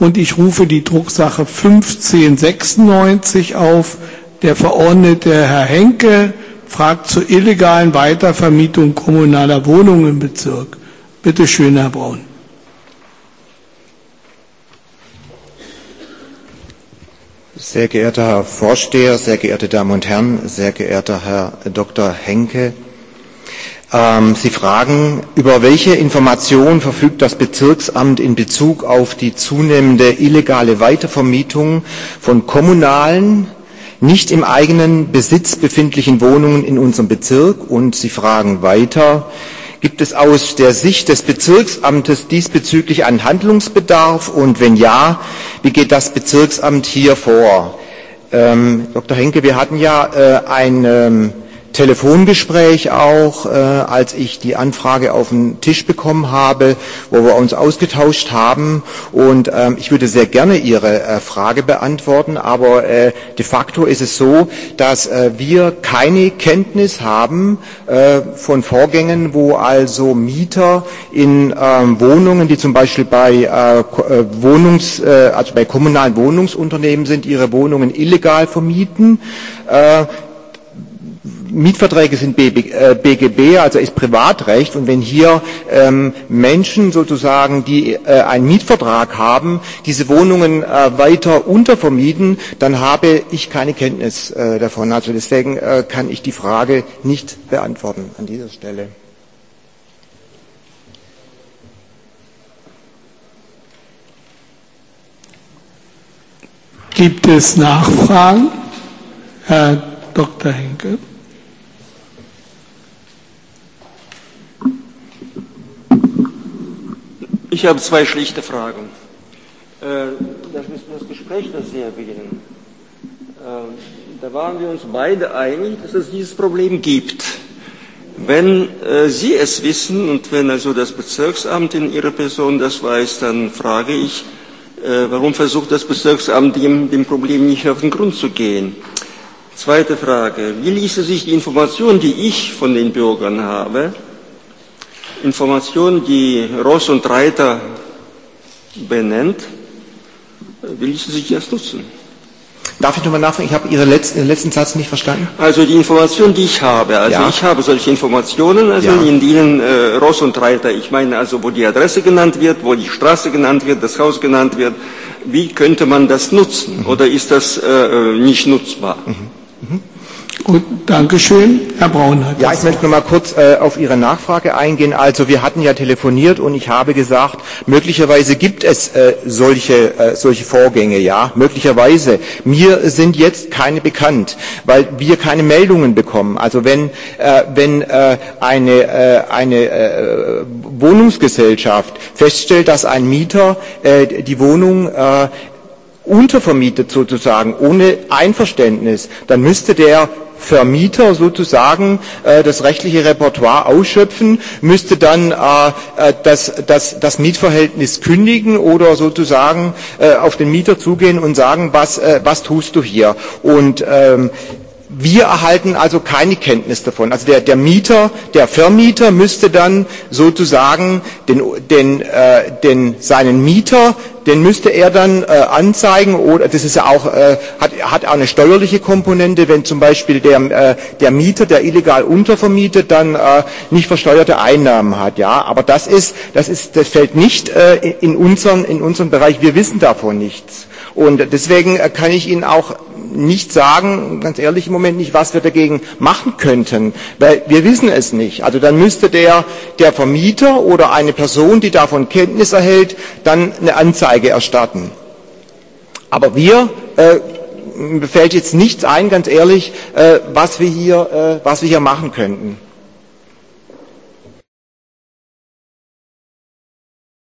Und ich rufe die Drucksache 1596 auf. Der Verordnete Herr Henke fragt zur illegalen Weitervermietung kommunaler Wohnungen im Bezirk. Bitte schön, Herr Braun. Sehr geehrter Herr Vorsteher, sehr geehrte Damen und Herren, sehr geehrter Herr Dr. Henke. Sie fragen, über welche Informationen verfügt das Bezirksamt in Bezug auf die zunehmende illegale Weitervermietung von kommunalen, nicht im eigenen Besitz befindlichen Wohnungen in unserem Bezirk? Und Sie fragen weiter, gibt es aus der Sicht des Bezirksamtes diesbezüglich einen Handlungsbedarf? Und wenn ja, wie geht das Bezirksamt hier vor? Dr. Henke, wir hatten ja ein Telefongespräch auch, als ich die Anfrage auf den Tisch bekommen habe, wo wir uns ausgetauscht haben. Und ich würde sehr gerne Ihre Frage beantworten, aber de facto ist es so, dass wir keine Kenntnis haben von Vorgängen, wo also Mieter in Wohnungen, die zum Beispiel bei bei kommunalen Wohnungsunternehmen sind, ihre Wohnungen illegal vermieten. Mietverträge sind BGB, also ist Privatrecht, und wenn hier Menschen sozusagen, die einen Mietvertrag haben, diese Wohnungen weiter untervermieten, dann habe ich keine Kenntnis davon. Also deswegen kann ich die Frage nicht beantworten an dieser Stelle. Gibt es Nachfragen? Herr Dr. Henke. Ich habe zwei schlichte Fragen. Das Gespräch, das Sie erwähnen, da waren wir uns beide einig, dass es dieses Problem gibt. Wenn Sie es wissen und wenn also das Bezirksamt in Ihrer Person das weiß, dann frage ich, warum versucht das Bezirksamt dem Problem nicht auf den Grund zu gehen? Zweite Frage, wie ließe sich die Information, die ich von den Bürgern habe, Informationen, die Ross und Reiter benennt, wie ließe sich das nutzen? Darf ich nochmal nachfragen? Ich habe Ihren letzten Satz nicht verstanden. Also die Information, die ich habe, ich habe solche Informationen, in denen Ross und Reiter, ich meine also, wo die Adresse genannt wird, wo die Straße genannt wird, das Haus genannt wird, wie könnte man das nutzen? Oder ist das nicht nutzbar? Gut, danke schön. Herr Braun hat Ja, ich möchte noch mal kurz auf Ihre Nachfrage eingehen. Also wir hatten ja telefoniert und ich habe gesagt, möglicherweise gibt es solche Vorgänge, ja, möglicherweise. Mir sind jetzt keine bekannt, weil wir keine Meldungen bekommen. Also wenn eine Wohnungsgesellschaft feststellt, dass ein Mieter die Wohnung untervermietet sozusagen, ohne Einverständnis, dann müsste der Vermieter sozusagen das rechtliche Repertoire ausschöpfen, müsste dann das Mietverhältnis kündigen oder sozusagen auf den Mieter zugehen und sagen, was tust du hier? Und wir erhalten also keine Kenntnis davon. Also der Vermieter müsste dann sozusagen seinen Mieter, den müsste er dann anzeigen, oder das ist ja auch hat auch eine steuerliche Komponente, wenn zum Beispiel der Mieter, der illegal untervermietet, dann nicht versteuerte Einnahmen hat, ja. Aber das fällt nicht in unseren Bereich. Wir wissen davon nichts. Und deswegen kann ich Ihnen auch nicht sagen, ganz ehrlich im Moment nicht, was wir dagegen machen könnten, weil wir wissen es nicht. Also dann müsste der Vermieter oder eine Person, die davon Kenntnis erhält, dann eine Anzeige erstatten. Aber mir fällt jetzt nichts ein, ganz ehrlich, was wir hier machen könnten.